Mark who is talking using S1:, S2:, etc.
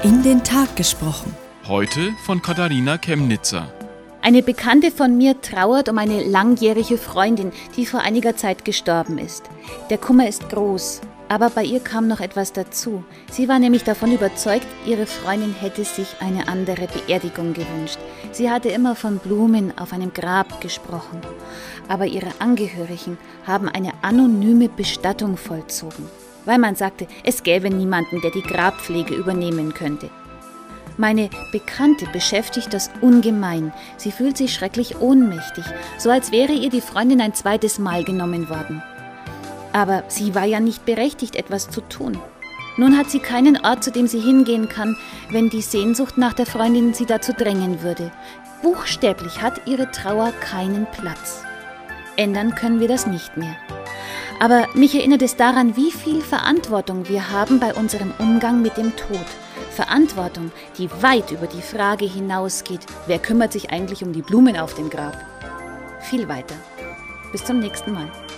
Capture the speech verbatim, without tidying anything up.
S1: In den Tag gesprochen.
S2: Heute von Katharina Chemnitzer.
S3: Eine Bekannte von mir trauert um eine langjährige Freundin, die vor einiger Zeit gestorben ist. Der Kummer ist groß, aber bei ihr kam noch etwas dazu. Sie war nämlich davon überzeugt, ihre Freundin hätte sich eine andere Beerdigung gewünscht. Sie hatte immer von Blumen auf einem Grab gesprochen. Aber ihre Angehörigen haben eine anonyme Bestattung vollzogen, weil man sagte, es gäbe niemanden, der die Grabpflege übernehmen könnte. Meine Bekannte beschäftigt das ungemein. Sie fühlt sich schrecklich ohnmächtig, so als wäre ihr die Freundin ein zweites Mal genommen worden. Aber sie war ja nicht berechtigt, etwas zu tun. Nun hat sie keinen Ort, zu dem sie hingehen kann, wenn die Sehnsucht nach der Freundin sie dazu drängen würde. Buchstäblich hat ihre Trauer keinen Platz. Ändern können wir das nicht mehr. Aber mich erinnert es daran, wie viel Verantwortung wir haben bei unserem Umgang mit dem Tod. Verantwortung, die weit über die Frage hinausgeht, wer kümmert sich eigentlich um die Blumen auf dem Grab? Viel weiter. Bis zum nächsten Mal.